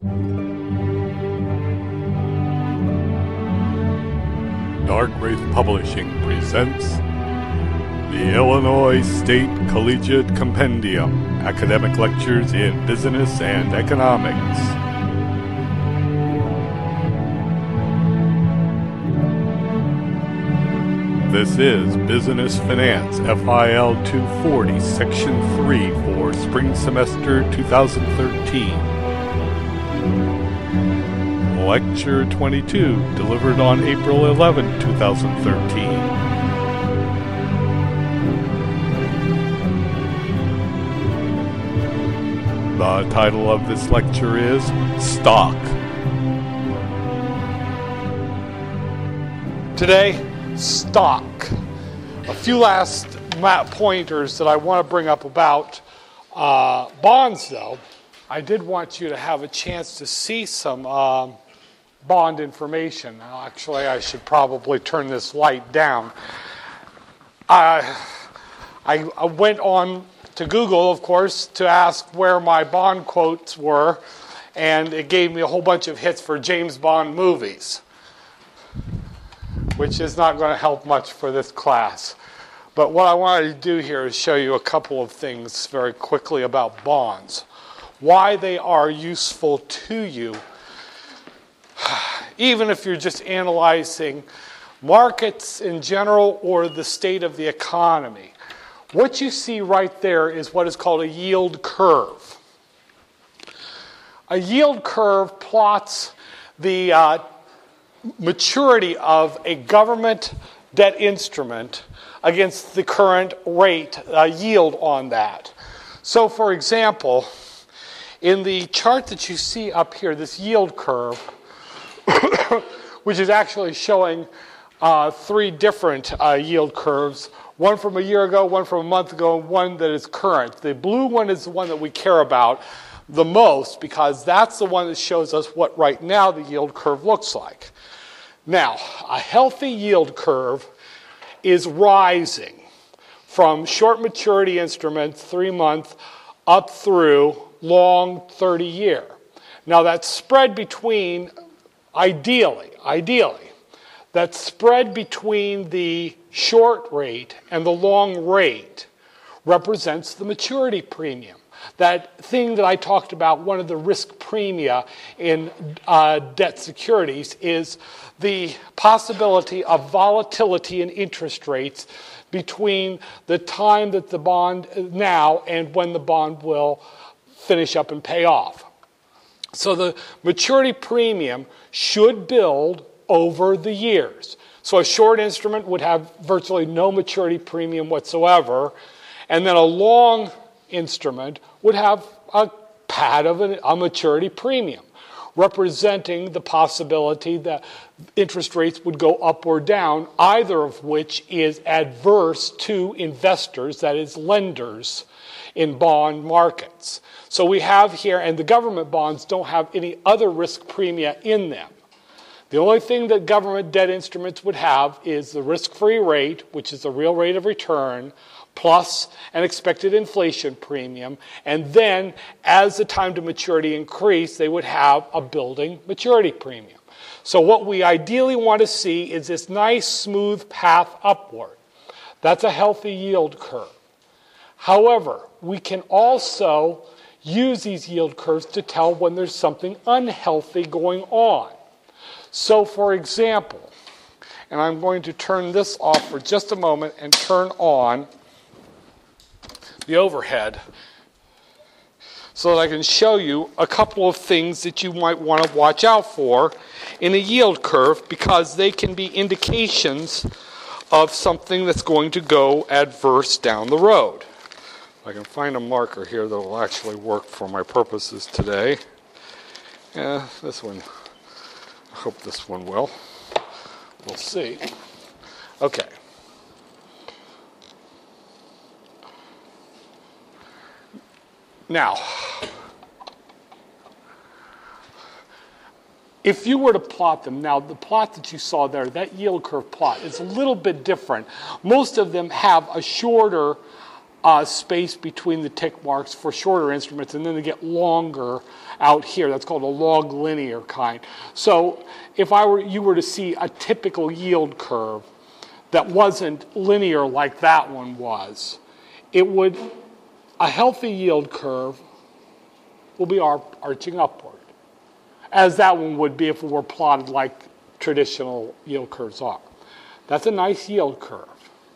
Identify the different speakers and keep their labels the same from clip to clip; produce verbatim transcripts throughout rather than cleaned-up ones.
Speaker 1: Dark Wraith Publishing presents the Illinois State Collegiate Compendium, Academic Lectures in Business and Economics. This is Business Finance F I L two forty, Section three for Spring Semester twenty thirteen. Lecture twenty-two, delivered on April eleventh, twenty thirteen. The title of this lecture is Stock.
Speaker 2: Today, stock. A few last pointers that I want to bring up about uh, bonds, though. I did want you to have a chance to see some um, bond information. Now, actually, I should probably turn this light down. Uh, I, I went on to Google, of course, to ask where my bond quotes were, and it gave me a whole bunch of hits for James Bond movies, which is not going to help much for this class. But what I wanted to do here is show you a couple of things very quickly about bonds, why they are useful to you, even if you're just analyzing markets in general or the state of the economy. What you see right there is what is called a yield curve. A yield curve plots the uh, maturity of a government debt instrument against the current rate, uh, yield on that. So, for example, in the chart that you see up here, this yield curve, which is actually showing uh, three different uh, yield curves, one from a year ago, one from a month ago, and one that is current. The blue one is the one that we care about the most because that's the one that shows us what right now the yield curve looks like. Now, a healthy yield curve is rising from short maturity instruments, three month, up through long thirty year. Now, that spread between, ideally, ideally, that spread between the short rate and the long rate represents the maturity premium. That thing that I talked about, one of the risk premia in uh, debt securities, is the possibility of volatility in interest rates between the time that the bond now and when the bond will finish up and pay off. So the maturity premium should build over the years. So a short instrument would have virtually no maturity premium whatsoever, and then a long instrument would have a pad of a, a maturity premium, representing the possibility that interest rates would go up or down, either of which is adverse to investors, that is, lenders in bond markets. So we have here, and the government bonds don't have any other risk premia in them. The only thing that government debt instruments would have is the risk-free rate, which is the real rate of return, plus an expected inflation premium, and then as the time to maturity increased, they would have a building maturity premium. So what we ideally want to see is this nice smooth path upward. That's a healthy yield curve. However, we can also use these yield curves to tell when there's something unhealthy going on. So for example, and I'm going to turn this off for just a moment and turn on the overhead so that I can show you a couple of things that you might want to watch out for in a yield curve, because they can be indications of something that's going to go adverse down the road. If I can find a marker here that will actually work for my purposes today. Yeah, this one. I hope this one will. We'll see. Okay. Now, if you were to plot them, now the plot that you saw there, that yield curve plot, is a little bit different. Most of them have a shorter uh, space between the tick marks for shorter instruments, and then they get longer out here. That's called a log linear kind. So if I were, you were to see a typical yield curve that wasn't linear like that one was, it would, a healthy yield curve will be arching upward, as that one would be if it were plotted like traditional yield curves are. That's a nice yield curve.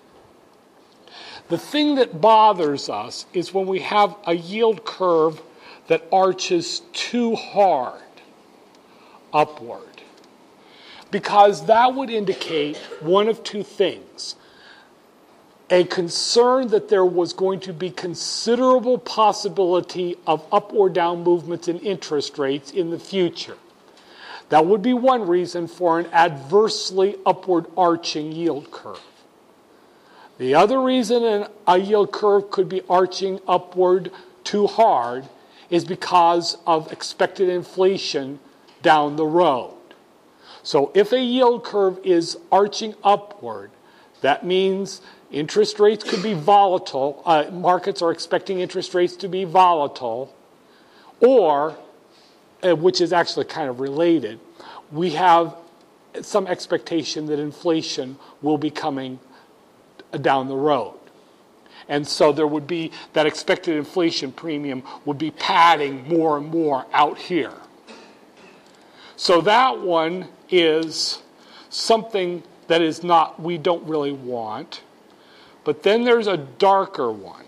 Speaker 2: The thing that bothers us is when we have a yield curve that arches too hard upward, because that would indicate one of two things: a concern that there was going to be considerable possibility of up or down movements in interest rates in the future. That would be one reason for an adversely upward arching yield curve. The other reason a yield curve could be arching upward too hard is because of expected inflation down the road. So if a yield curve is arching upward, that means interest rates could be volatile. Uh, markets are expecting interest rates to be volatile, or, uh, which is actually kind of related, we have some expectation that inflation will be coming down the road. And so there would be, that expected inflation premium would be padding more and more out here. So that one is something that is not, we don't really want. But then there's a darker one.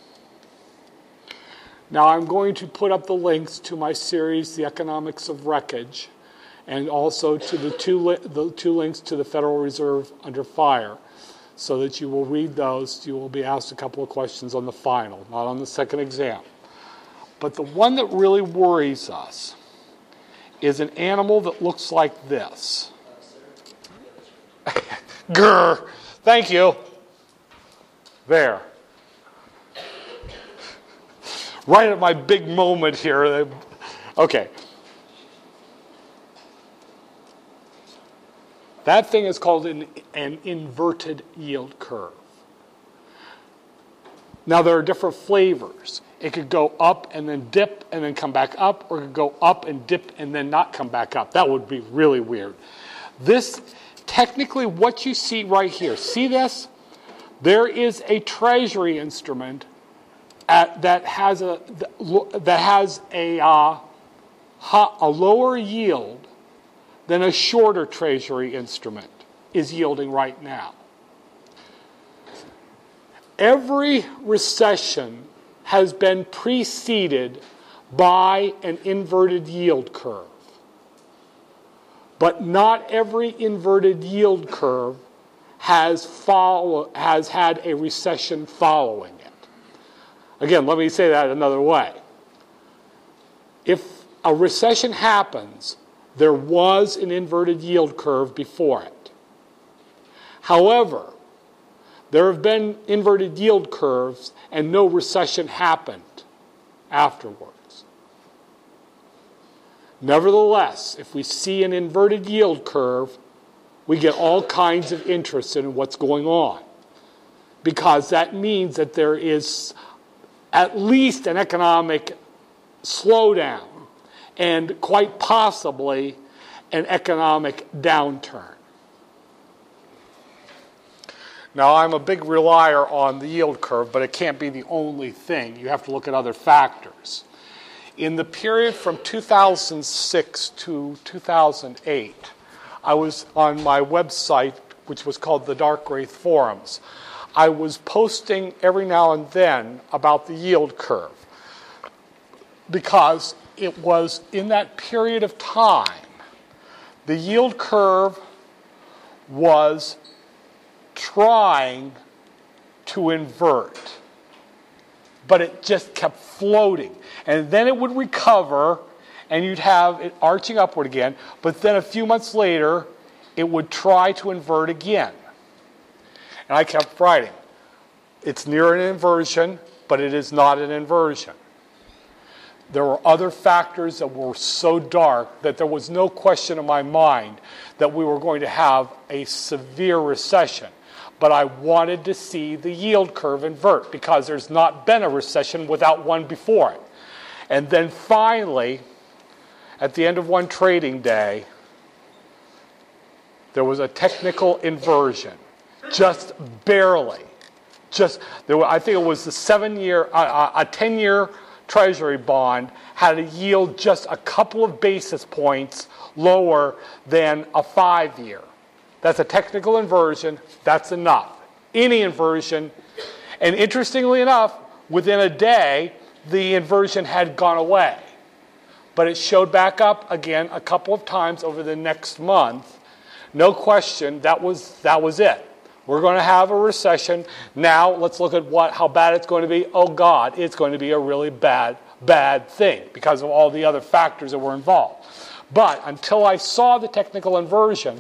Speaker 2: Now I'm going to put up the links to my series, The Economics of Wreckage, and also to the two, li- the two links to the Federal Reserve Under Fire, so that you will read those. You will be asked a couple of questions on the final, not on the second exam. But the one that really worries us is an animal that looks like this. Grr! Thank you. There. Right at my big moment here. Okay. That thing is called an, an inverted yield curve. Now there are different flavors. It could go up and then dip and then come back up, or it could go up and dip and then not come back up. That would be really weird. This, technically what you see right here, see this? There is a treasury instrument at, that has a that has a uh, a lower yield than a shorter treasury instrument is yielding right now. Every recession has been preceded by an inverted yield curve. But not every inverted yield curve has, follow, has had a recession following it. Again, let me say that another way. If a recession happens, there was an inverted yield curve before it. However, there have been inverted yield curves and no recession happened afterwards. Nevertheless, if we see an inverted yield curve, we get all kinds of interest in what's going on, because that means that there is at least an economic slowdown and quite possibly an economic downturn. Now, I'm a big relier on the yield curve, but it can't be the only thing. You have to look at other factors. In the period from two thousand six to two thousand eight, I was on my website, which was called the Darkgraith Forums. I was posting every now and then about the yield curve, because it was in that period of time, the yield curve was trying to invert, but it just kept floating. And then it would recover, and you'd have it arching upward again, but then a few months later, it would try to invert again. And I kept writing, it's near an inversion, but it is not an inversion. There were other factors that were so dark that there was no question in my mind that we were going to have a severe recession. but I wanted to see the yield curve invert because there's not been a recession without one before it. And then finally, at the end of one trading day, there was a technical inversion, just barely. Just there were, I think it was the seven-year, uh, a ten-year Treasury bond had a yield just a couple of basis points lower than a five-year. That's a technical inversion. That's enough. Any inversion. And interestingly enough, within a day, the inversion had gone away. But it showed back up again a couple of times over the next month. No question, that was, that was it. We're going to have a recession. Now let's look at what how bad it's going to be. Oh God, it's going to be a really bad, bad thing because of all the other factors that were involved. But until I saw the technical inversion,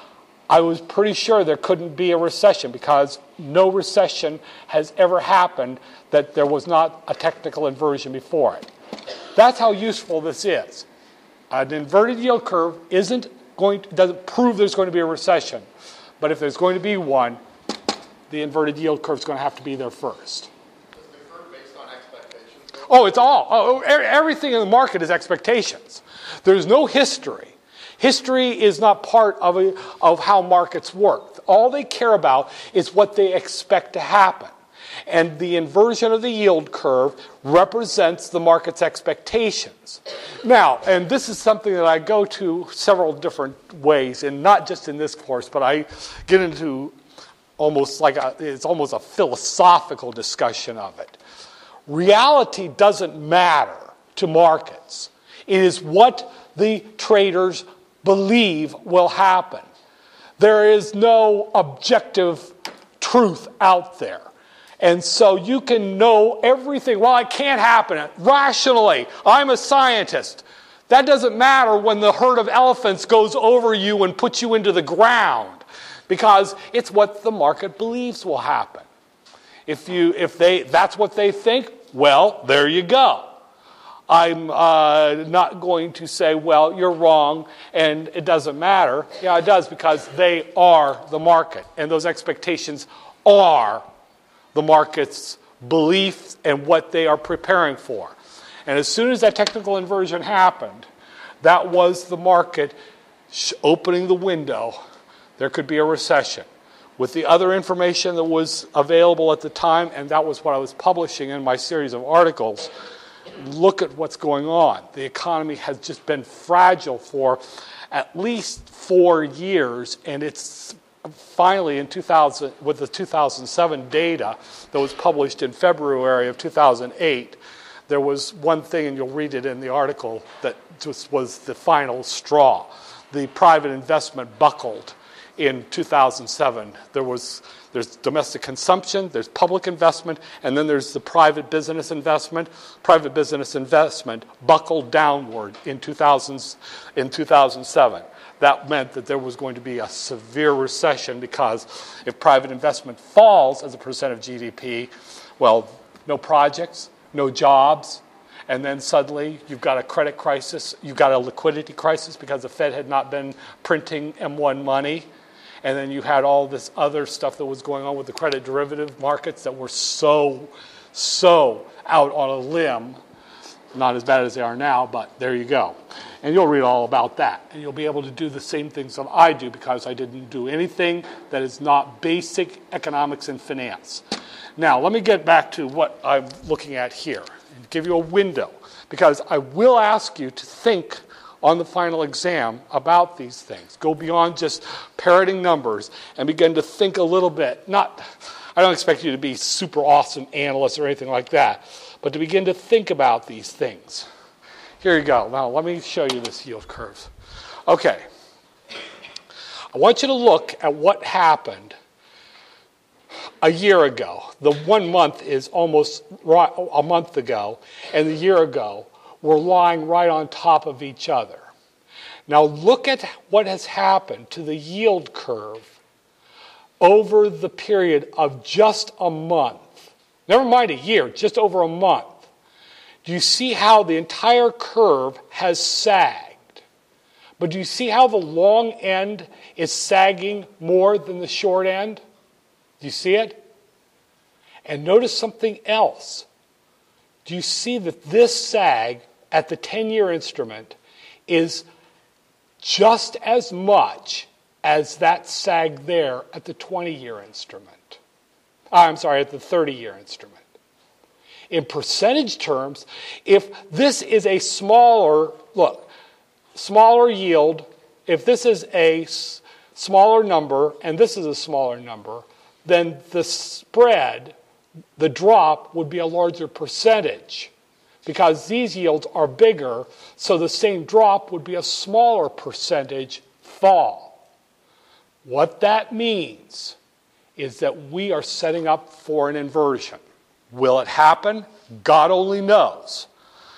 Speaker 2: I was pretty sure there couldn't be a recession because no recession has ever happened that there was not a technical inversion before it. That's how useful this is. An inverted yield curve isn't going to, doesn't prove there's going to be a recession. But if there's going to be one, the inverted yield curve is going to have to be there first.
Speaker 3: Is the curve based on expectations?
Speaker 2: Oh, it's all. Oh, everything in the market is expectations. There's no history. History is not part of, a, of how markets work. All they care about is what they expect to happen. And the inversion of the yield curve represents the market's expectations. Now, and this is something that I go to several different ways, and not just in this course, but I get into almost like a, it's almost a philosophical discussion of it. Reality doesn't matter to markets. It is what the traders believe will happen. There is no objective truth out there. And so you can know everything. Well, it can't happen. Rationally, I'm a scientist. That doesn't matter when the herd of elephants goes over you and puts you into the ground, because it's what the market believes will happen. If you, if they, that's what they think, well, there you go. I'm uh, not going to say, well, you're wrong and it doesn't matter. Yeah, it does, because they are the market, and those expectations are the market's beliefs and what they are preparing for. And as soon as that technical inversion happened, that was the market sh- opening the window. There could be a recession. With the other information that was available at the time, and that was what I was publishing in my series of articles, look at what's going on. The economy has just been fragile for at least four years, and it's finally in two thousand, with the two thousand seven data that was published in February of two thousand eight, there was one thing, and you'll read it in the article, that just was the final straw. The private investment buckled in two thousand seven. There was there's domestic consumption, there's public investment, and then there's the private business investment. Private business investment buckled downward in two thousand, in two thousand seven. That meant that there was going to be a severe recession, because if private investment falls as a percent of G D P, well, no projects, no jobs, and then suddenly you've got a credit crisis, you've got a liquidity crisis because the Fed had not been printing M one money, and then you had all this other stuff that was going on with the credit derivative markets that were so, so out on a limb. Not as bad as they are now, but there you go. And you'll read all about that. And you'll be able to do the same things that I do, because I didn't do anything that is not basic economics and finance. Now, let me get back to what I'm looking at here and give you a window, because I will ask you to think on the final exam about these things. Go beyond just parroting numbers and begin to think a little bit. Not, I don't expect you to be super awesome analysts or anything like that, but to begin to think about these things. Here you go. Now, let me show you this yield curve. Okay. I want you to look at what happened a year ago. The one month is almost right, a month ago, and the year ago were lying right on top of each other. Now, look at what has happened to the yield curve over the period of just a month. Never mind a year, just over a month. Do you see how the entire curve has sagged? But do you see how the long end is sagging more than the short end? Do you see it? And notice something else. Do you see that this sag at the ten-year instrument is just as much as that sag there at the twenty-year instrument? I'm sorry, at the thirty-year instrument. In percentage terms, if this is a smaller, look, smaller yield, if this is a s- smaller number and this is a smaller number, then the spread, the drop, would be a larger percentage because these yields are bigger, so the same drop would be a smaller percentage fall. What that means is that we are setting up for an inversion. Will it happen? God only knows.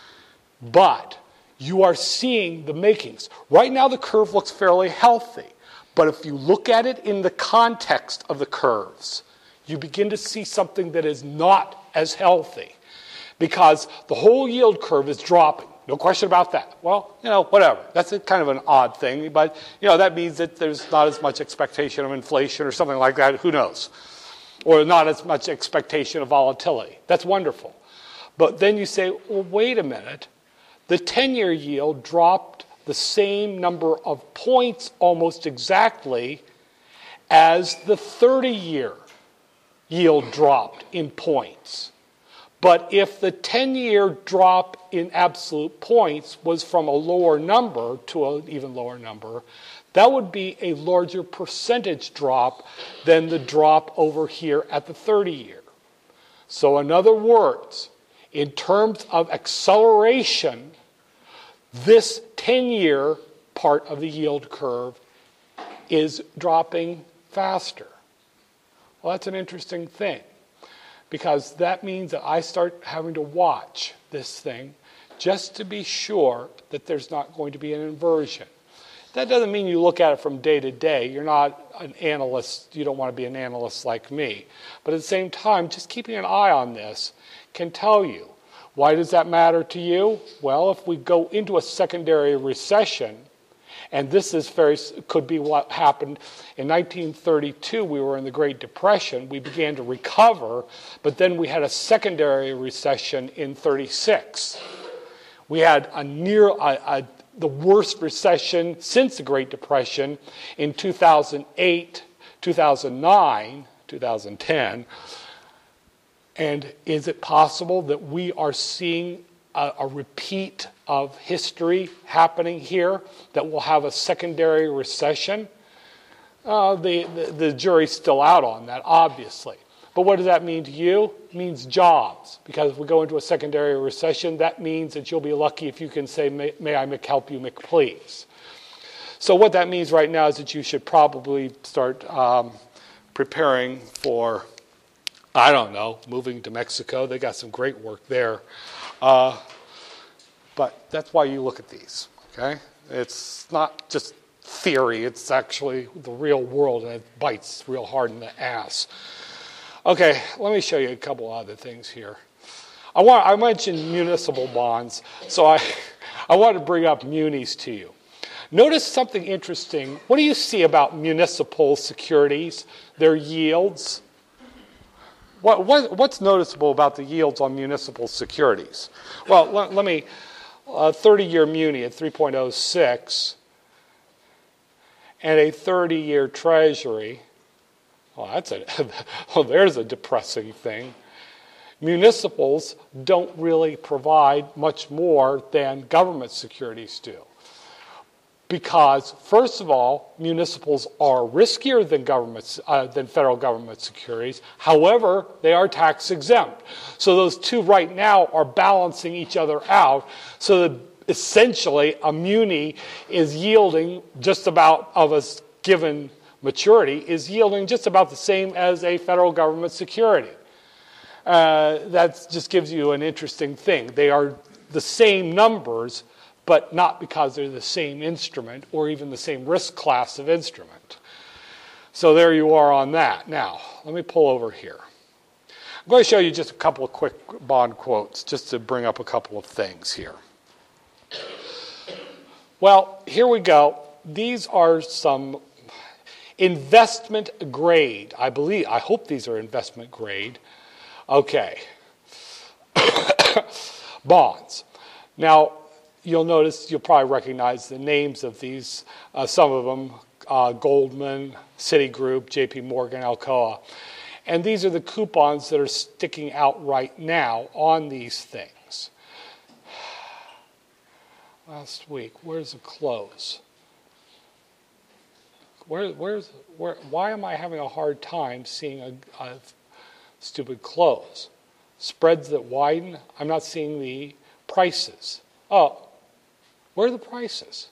Speaker 2: But you are seeing the makings. Right now the curve looks fairly healthy. But if you look at it in the context of the curves, you begin to see something that is not as healthy. Because the whole yield curve is dropping. No question about that. Well, you know, whatever. That's a kind of an odd thing. But, you know, that means that there's not as much expectation of inflation or something like that. Who knows? Or not as much expectation of volatility. That's wonderful. But then you say, well, wait a minute. The ten-year yield dropped the same number of points almost exactly as the thirty-year yield dropped in points. But if the ten-year drop in absolute points was from a lower number to an even lower number, that would be a larger percentage drop than the drop over here at the thirty-year. So in other words, in terms of acceleration, this ten-year part of the yield curve is dropping faster. Well, that's an interesting thing, because that means that I start having to watch this thing just to be sure that there's not going to be an inversion. That doesn't mean you look at it from day to day. You're not an analyst. You don't want to be an analyst like me. But at the same time, just keeping an eye on this can tell you. Why does that matter to you? Well, if we go into a secondary recession, and this is very could be what happened in nineteen thirty-two, we were in the Great Depression. We began to recover, but then we had a secondary recession in thirty-six. We had a near a, a, the worst recession since the Great Depression in two thousand eight, two thousand nine, two thousand ten. And is it possible that we are seeing a, a repeat of history happening here, that we'll have a secondary recession? Uh, the, the, the jury's still out on that, obviously. But what does that mean to you? It means jobs. Because if we go into a secondary recession, that means that you'll be lucky if you can say, may, may I help you, please. So what that means right now is that you should probably start um, preparing for, I don't know, moving to Mexico. They got some great work there. Uh, but that's why you look at these, okay? It's not just theory. It's actually the real world, and it bites real hard in the ass. Okay, let me show you a couple other things here. I want I mentioned municipal bonds, so I, I want to bring up munis to you. Notice something interesting. What do you see about municipal securities, their yields? What, what, what's noticeable about the yields on municipal securities? Well, let, let me, a thirty-year muni at three point oh six and a thirty-year treasury. Well, that's a, well, there's a depressing thing. Municipals don't really provide much more than government securities do. Because, first of all, municipals are riskier than governments, uh, than federal government securities. However, they are tax exempt. So those two right now are balancing each other out. So that essentially a muni is yielding just about, of a given maturity, is yielding just about the same as a federal government security. Uh, that just gives you an interesting thing. They are the same numbers, but not because they're the same instrument or even the same risk class of instrument. So there you are on that. Now, let me pull over here. I'm going to show you just a couple of quick bond quotes just to bring up a couple of things here. Well, here we go. These are some Investment grade. I believe, I hope these are investment grade. Okay. Bonds. Now, you'll notice, you'll probably recognize the names of these, uh, some of them, uh, Goldman, Citigroup, J P Morgan, Alcoa. And these are the coupons that are sticking out right now on these things. Last week, where's the close? Where, where's, where, why am I having a hard time seeing a, a stupid close? Spreads that widen, I'm not seeing the prices. Oh, where are the prices?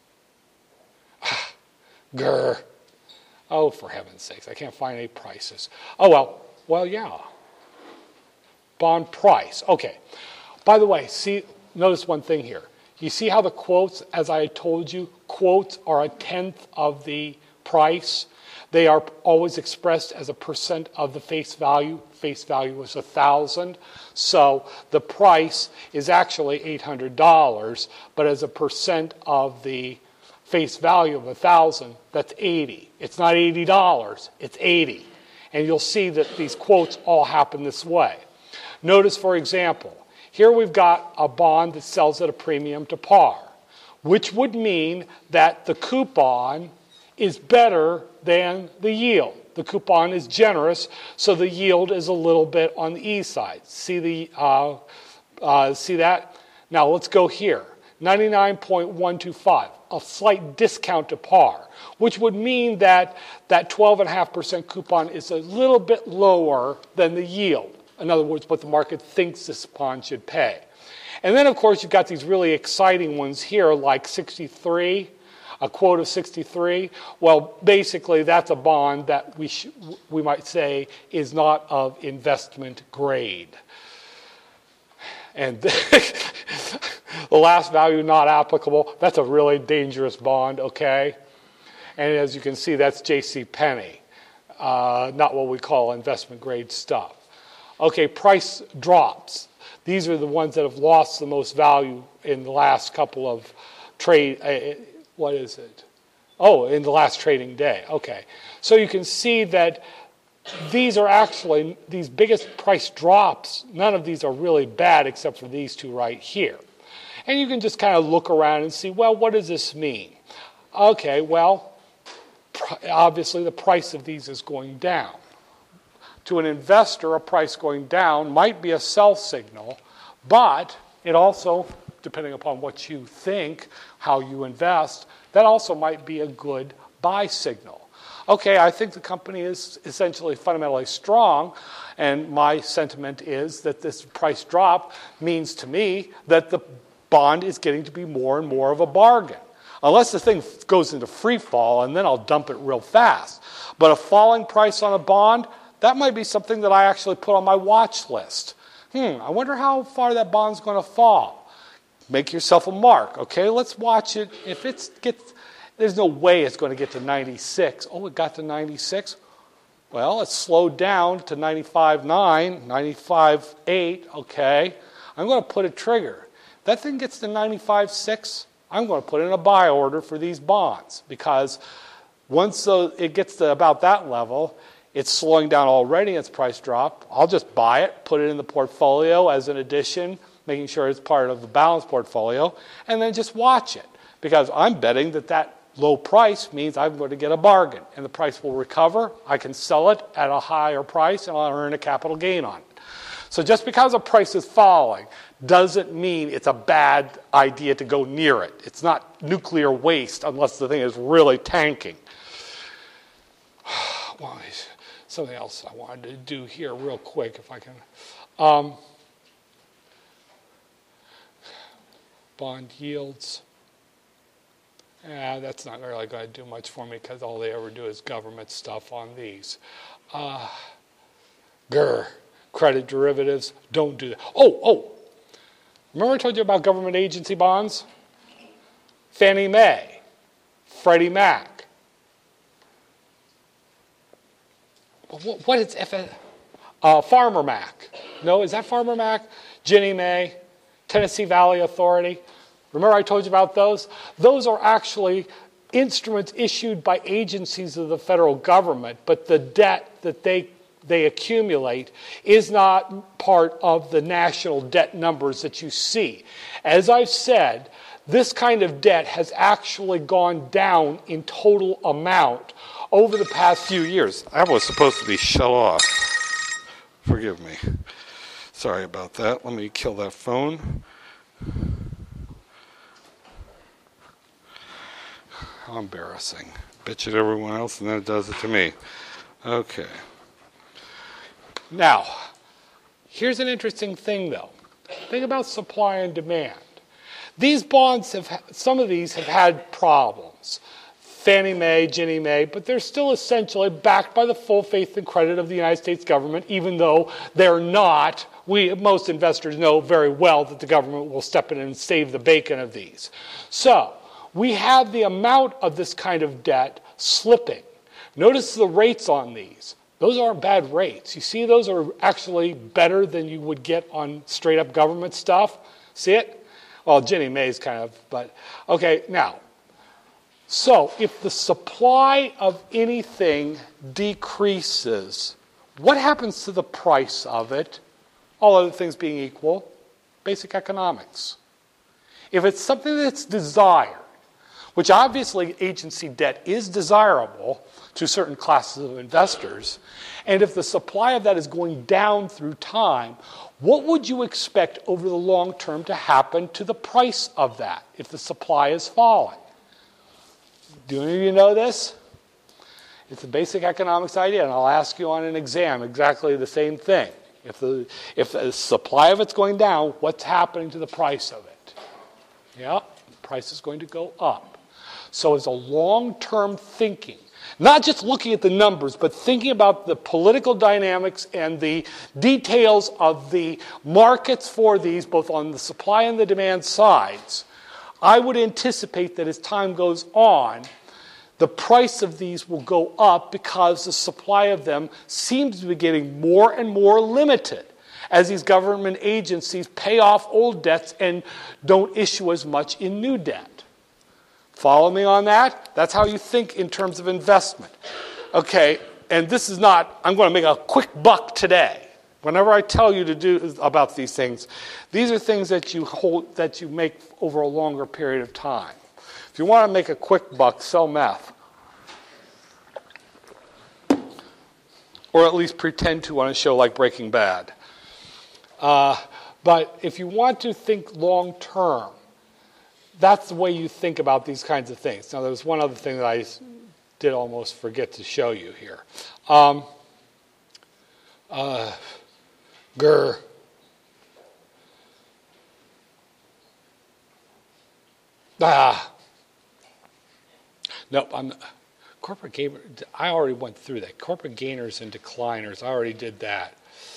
Speaker 2: Grr. Oh, for heaven's sakes, I can't find any prices. Oh, well, well, yeah. Bond price, okay. By the way, see, notice one thing here. You see how the quotes, as I told you, quotes are a tenth of the price. They are always expressed as a percent of the face value. Face value is one thousand. So the price is actually eight hundred dollars, but as a percent of the face value of one thousand, that's eighty. It's not eighty dollars, it's eighty. And you'll see that these quotes all happen this way. Notice, for example, here we've got a bond that sells at a premium to par, which would mean that the coupon is better than the yield. The coupon is generous, so the yield is a little bit on the E side. See the uh, uh, see that? Now let's go here. ninety-nine point one two five, a slight discount to par, which would mean that that twelve point five percent coupon is a little bit lower than the yield. In other words, what the market thinks this bond should pay. And then, of course, you've got these really exciting ones here, like sixty-three, a quote of sixty-three. Well, basically, that's a bond that we sh- we might say is not of investment grade. And the last value not applicable, that's a really dangerous bond, okay? And as you can see, that's J C Penney, uh, not what we call investment grade stuff. Okay, price drops. These are the ones that have lost the most value in the last couple of trade, uh, what is it? Oh, in the last trading day, okay. So you can see that these are actually, these biggest price drops, none of these are really bad except for these two right here. And you can just kind of look around and see, well, what does this mean? Okay, well, obviously the price of these is going down. To an investor, a price going down might be a sell signal, but it also, depending upon what you think, how you invest, that also might be a good buy signal. Okay, I think the company is essentially fundamentally strong, and my sentiment is that this price drop means to me that the bond is getting to be more and more of a bargain. Unless the thing goes into free fall, and then I'll dump it real fast. But a falling price on a bond, that might be something that I actually put on my watch list. Hmm, I wonder how far that bond's going to fall. Make yourself a mark, okay? Let's watch it. If it gets, there's no way it's going to get to ninety-six. Oh, it got to ninety-six? Well, it's slowed down to ninety-five point nine, ninety-five point eight, okay. I'm going to put a trigger. That thing gets to ninety-five point six, I'm going to put in a buy order for these bonds because once it gets to about that level, it's slowing down already, its price drop. I'll just buy it, put it in the portfolio as an addition, making sure it's part of the balanced portfolio, and then just watch it. Because I'm betting that that low price means I'm going to get a bargain, and the price will recover. I can sell it at a higher price, and I'll earn a capital gain on it. So just because a price is falling doesn't mean it's a bad idea to go near it. It's not nuclear waste unless the thing is really tanking. Well, something else I wanted to do here real quick, if I can. Um, bond yields. Yeah, that's not really going to do much for me because all they ever do is government stuff on these. Uh, grr, credit derivatives, don't do that. Oh, oh, remember I told you about government agency bonds? Fannie Mae, Freddie Mac. What is F- uh, Farmer Mac? No, is that Farmer Mac? Ginnie Mae, Tennessee Valley Authority. Remember I told you about those? Those are actually instruments issued by agencies of the federal government, but the debt that they they accumulate is not part of the national debt numbers that you see. As I've said, this kind of debt has actually gone down in total amount over the past few years.
Speaker 1: That was supposed to be shut off. Forgive me. Sorry about that. Let me kill that phone. How embarrassing. Bitch at everyone else and then it does it to me. Okay.
Speaker 2: Now, here's an interesting thing, though. Think about supply and demand. These bonds have, some of these have had problems. Fannie Mae, Ginnie Mae, but they're still essentially backed by the full faith and credit of the United States government, even though they're not. We, most investors know very well that the government will step in and save the bacon of these. So, we have the amount of this kind of debt slipping. Notice the rates on these. Those aren't bad rates. You see, those are actually better than you would get on straight up government stuff. See it? Well, Ginnie Mae's kind of, but, okay, now. So, if the supply of anything decreases, what happens to the price of it? All other things being equal, basic economics. If it's something that's desired, which obviously agency debt is desirable to certain classes of investors, and if the supply of that is going down through time, what would you expect over the long term to happen to the price of that if the supply is falling? Do any of you know this? It's a basic economics idea, and I'll ask you on an exam exactly the same thing. If the, if the supply of it's going down, what's happening to the price of it? Yeah, the price is going to go up. So it's a long-term thinking, not just looking at the numbers, but thinking about the political dynamics and the details of the markets for these, both on the supply and the demand sides. I would anticipate that as time goes on, the price of these will go up because the supply of them seems to be getting more and more limited as these government agencies pay off old debts and don't issue as much in new debt. Follow me on that? That's how you think in terms of investment. Okay, and this is not, I'm going to make a quick buck today. Whenever I tell you to do about these things, these are things that you hold, that you make over a longer period of time. If you want to make a quick buck, sell meth. Or at least pretend to on a show like Breaking Bad. Uh, but if you want to think long term, that's the way you think about these kinds of things. Now, there's one other thing that I did almost forget to show you here. Um, uh, grr. Ah. Nope, I'm not. Corporate gainer, I already went through that. Corporate gainers and decliners, I already did that.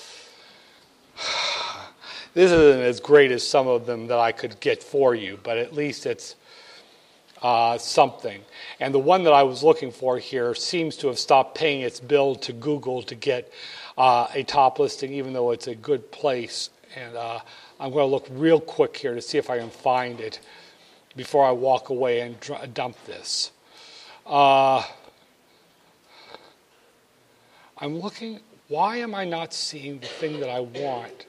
Speaker 2: This isn't as great as some of them that I could get for you, but at least it's uh, something. And the one that I was looking for here seems to have stopped paying its bill to Google to get uh, a top listing, even though it's a good place. And uh, I'm going to look real quick here to see if I can find it before I walk away and dr- dump this. Uh, I'm looking, why am I not seeing the thing that I want?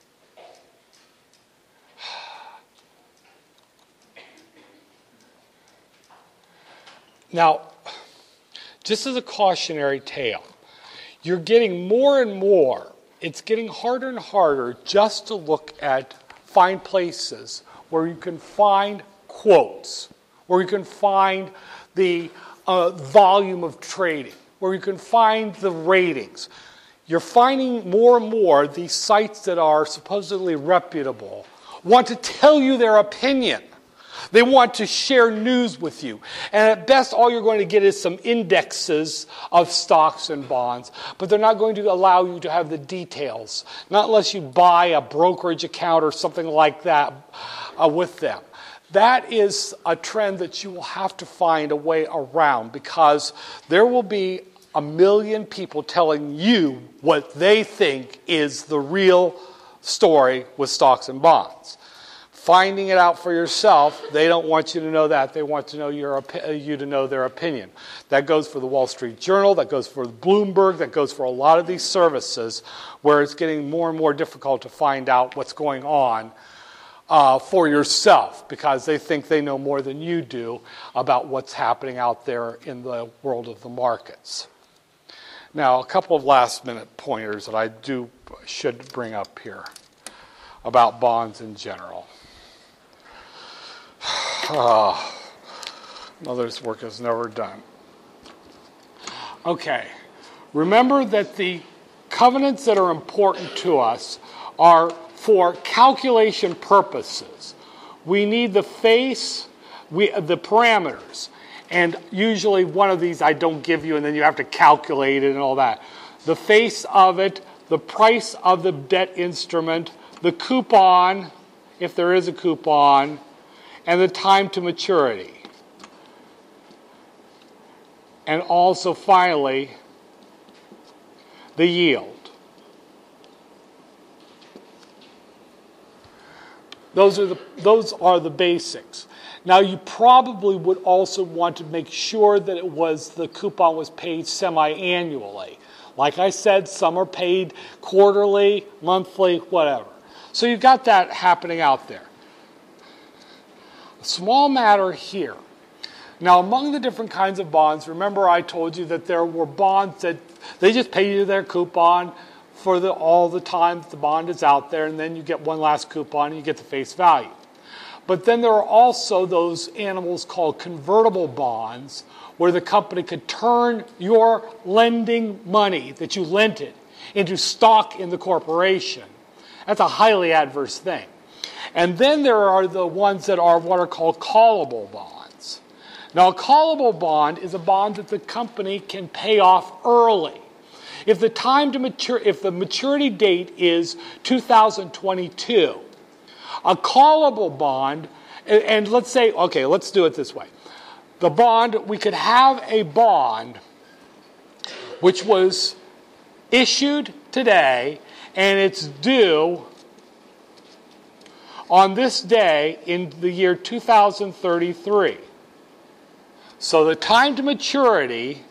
Speaker 2: Now, just as a cautionary tale, you're getting more and more, it's getting harder and harder just to look at, find places where you can find quotes, where you can find the uh, volume of trading, where you can find the ratings. You're finding more and more these sites that are supposedly reputable want to tell you their opinion. They want to share news with you. And at best, all you're going to get is some indexes of stocks and bonds, but they're not going to allow you to have the details, not unless you buy a brokerage account or something like that uh, with them. That is a trend that you will have to find a way around, because there will be a million people telling you what they think is the real story with stocks and bonds. finding it out for yourself, they don't want you to know that. They want to know your, you to know their opinion. That goes for the Wall Street Journal, that goes for Bloomberg, that goes for a lot of these services where it's getting more and more difficult to find out what's going on uh, for yourself because they think they know more than you do about what's happening out there in the world of the markets. Now, a couple of last minute pointers that I do should bring up here about bonds in general. Oh, mother's work is never done. Okay, remember that the covenants that are important to us are for calculation purposes. We need the face, we, the parameters, and usually one of these I don't give you and then you have to calculate it and all that. The face of it, the price of the debt instrument, the coupon, if there is a coupon, and the time to maturity. And also, finally, the yield. Those are the, those are the basics. Now, you probably would also want to make sure that it was the coupon was paid semi-annually. Like I said, some are paid quarterly, monthly, whatever. So you've got that happening out there. A small matter here. Now, among the different kinds of bonds, remember I told you that there were bonds that they just pay you their coupon for the, all the time that the bond is out there, and then you get one last coupon and you get the face value. But then there are also those animals called convertible bonds where the company could turn your lending money that you lent it into stock in the corporation. That's a highly adverse thing. And then there are the ones that are what are called callable bonds. Now, a callable bond is a bond that the company can pay off early. If the time to mature, if the maturity date is two thousand twenty-two, a callable bond, and, and let's say, okay, let's do it this way. The bond, we could have a bond which was issued today and it's due on this day in the year two thousand thirty-three. So the time to maturity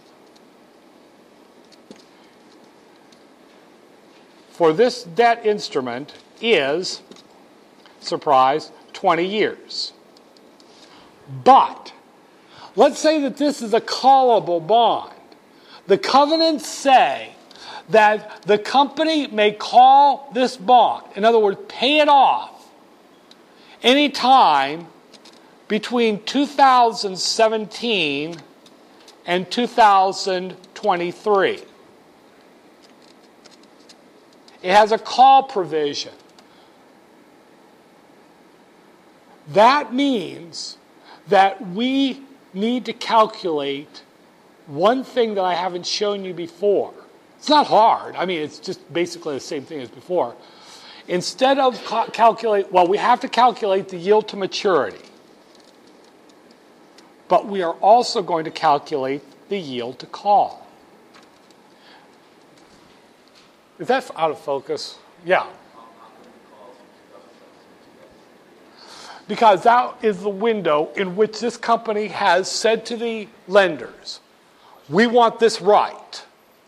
Speaker 2: for this debt instrument is, surprise, twenty years. But let's say that this is a callable bond. The covenants say that the company may call this bond, in other words, pay it off, any time between two thousand seventeen and two thousand twenty-three. It has a call provision. That means that we need to calculate one thing that I haven't shown you before. It's not hard. I mean, it's just basically the same thing as before. Instead of ca- calculate, well, we have to calculate the yield to maturity. But we are also going to calculate the yield to call. Is that out of focus? Yeah. Because that is the window in which this company has said to the lenders, we want this right.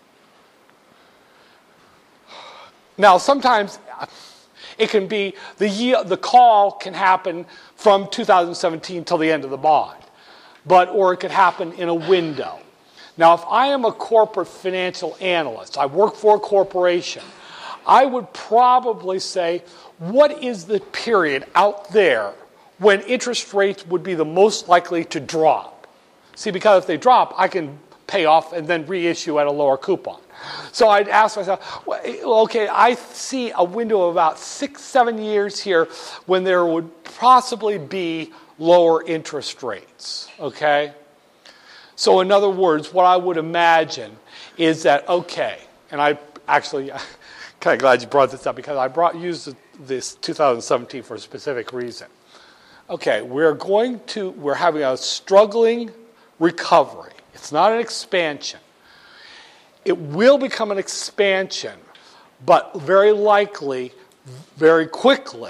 Speaker 2: Now, sometimes it can be, the yield, the call can happen from two thousand seventeen till the end of the bond. But, or it could happen in a window. Now, if I am a corporate financial analyst, I work for a corporation, I would probably say, what is the period out there when interest rates would be the most likely to drop? See, because if they drop, I can pay off and then reissue at a lower coupon. So I'd ask myself, well, okay, I see a window of about six, seven years here when there would possibly be lower interest rates, okay? So in other words, what I would imagine is that, okay, and I actually, I'm kind of glad you brought this up because I brought used this two thousand seventeen for a specific reason. Okay, we're going to, we're having a struggling recovery. It's not an expansion. It will become an expansion, but very likely, very quickly,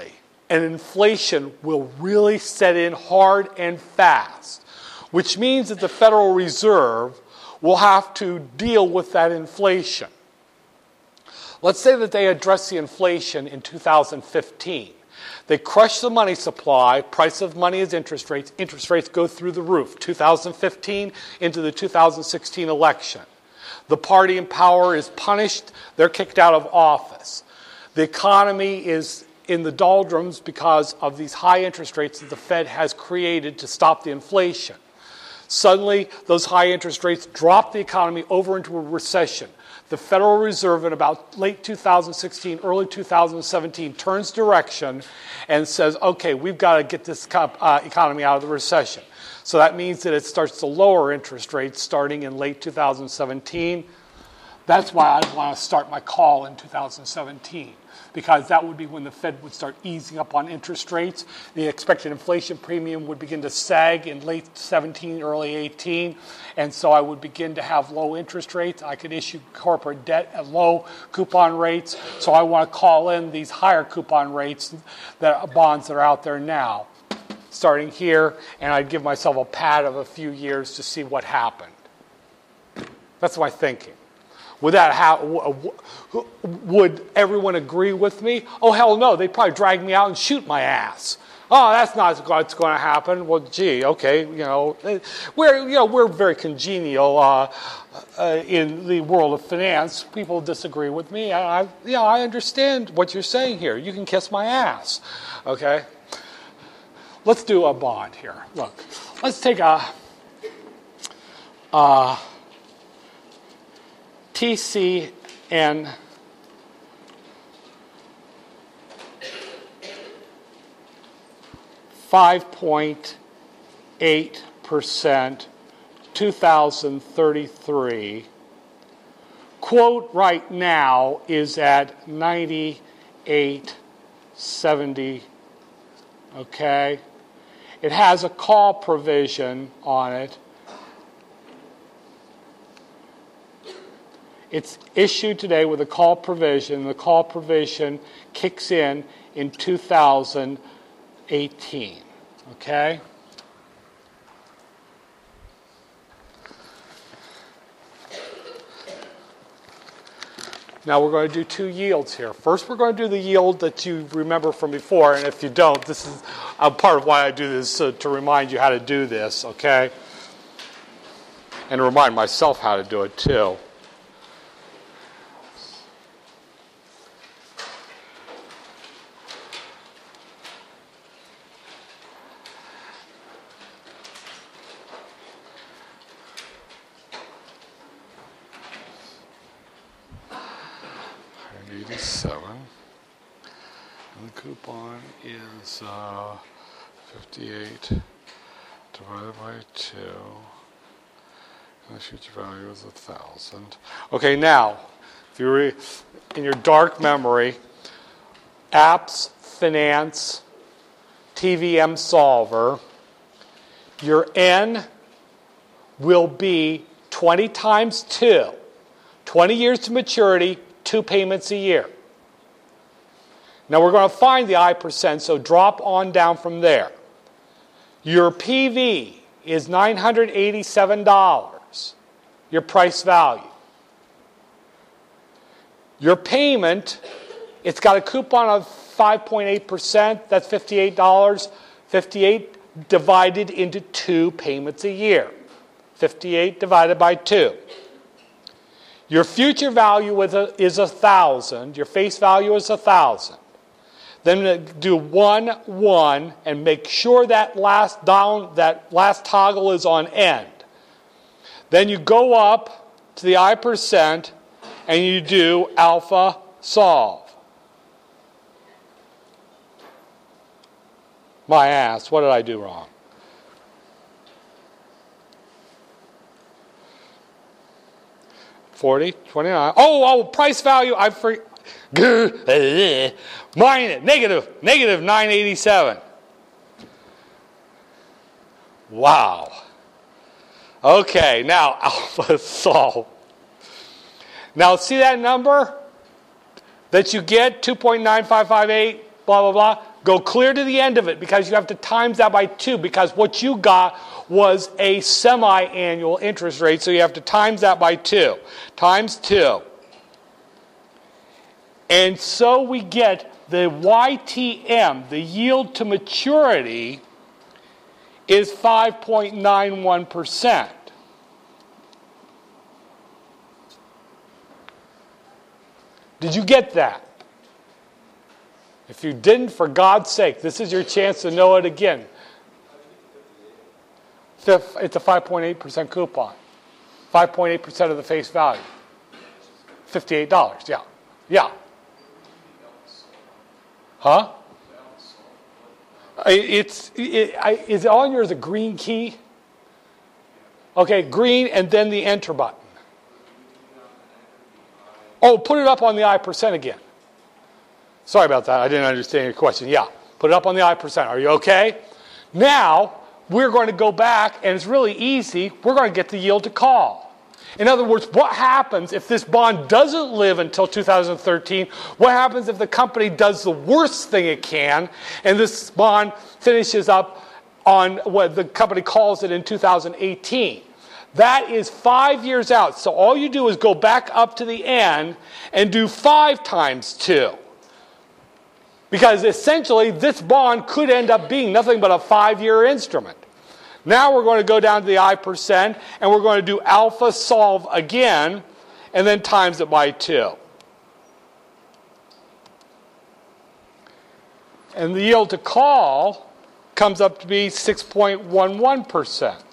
Speaker 2: and inflation will really set in hard and fast, which means that the Federal Reserve will have to deal with that inflation. Let's say that they address the inflation in two thousand fifteen. They crush the money supply, price of money is interest rates, interest rates go through the roof, two thousand fifteen into the two thousand sixteen election. The party in power is punished, they're kicked out of office. The economy is in the doldrums because of these high interest rates that the Fed has created to stop the inflation. Suddenly, those high interest rates drop the economy over into a recession. The Federal Reserve in about late two thousand sixteen, early two thousand seventeen turns direction and says, okay, we've got to get this uh, economy out of the recession. So that means that it starts to lower interest rates starting in late two thousand seventeen. That's why I want to start my call in two thousand seventeen, because that would be when the Fed would start easing up on interest rates. The expected inflation premium would begin to sag in late seventeen, early eighteen, and so I would begin to have low interest rates. I could issue corporate debt at low coupon rates, so I want to call in these higher coupon rates, that bonds that are out there now, starting here, and I'd give myself a pad of a few years to see what happened. That's my thinking. Would that ha- would everyone agree with me? Oh, hell no. They'd probably drag me out and shoot my ass. Oh, that's not what's going to happen. Well, gee, okay, you know, we're you know we're very congenial uh, uh, in the world of finance. People disagree with me. I, I, yeah, I understand what you're saying here. You can kiss my ass, okay? Let's do a bond here. Look, let's take a. Uh, T C N five point eight percent, two thousand thirty-three. Quote right now is at ninety-eight seventy. Okay? It has a call provision on it. It's issued today with a call provision. The call provision kicks in in two thousand eighteen. Okay? Now we're going to do two yields here. First, we're going to do the yield that you remember from before, and if you don't, this is a part of why I do this, so to remind you how to do this, okay? And to remind myself how to do it, too. eighty-seven, and the coupon is uh, fifty-eight divided by two, and the future value is one thousand. Okay, now, if you're re- in your dark memory, apps, finance, T V M solver, your N will be twenty times two, twenty years to maturity, two payments a year. Now we're going to find the I percent, so drop on down from there. Your P V is nine hundred eighty-seven dollars, your price value. Your payment, it's got a coupon of five point eight percent, that's fifty-eight dollars. fifty-eight divided into two payments a year. fifty-eight divided by two. Your future value is a thousand. Your face value is a thousand. Then do one, one, and make sure that last down, that last toggle is on end. Then you go up to the I percent, and you do alpha solve. My ass, what did I do wrong? forty, twenty-nine. Oh, oh, price value, I forget. Minus, negative, negative nine eighty-seven. Wow. Okay, now alpha solve. Now see that number that you get, two point nine five five eight, blah, blah, blah? Go clear to the end of it because you have to times that by two because what you got was a semi-annual interest rate, so you have to times that by two. Times two. And so we get the Y T M, the yield to maturity, is five point nine one percent. Did you get that? If you didn't, for God's sake, this is your chance to know it again. It's a five point eight percent coupon. five point eight percent of the face value. fifty-eight dollars, yeah. Yeah. Huh? It's, it, I, is it on yours a green key? Okay, green and then the enter button. Oh, put it up on the I percent again. Sorry about that. I didn't understand your question. Yeah, put it up on the I percent. Are you okay? Now, we're going to go back, and it's really easy. We're going to get the yield to call. In other words, what happens if this bond doesn't live until two thousand thirteen? What happens if the company does the worst thing it can, and this bond finishes up on what the company calls it in two thousand eighteen? That is five years out. So all you do is go back up to the end and do five times two. Because essentially, this bond could end up being nothing but a five-year instrument. Now we're going to go down to the I percent, and we're going to do alpha solve again, and then times it by two. And the yield to call comes up to be six point one one percent.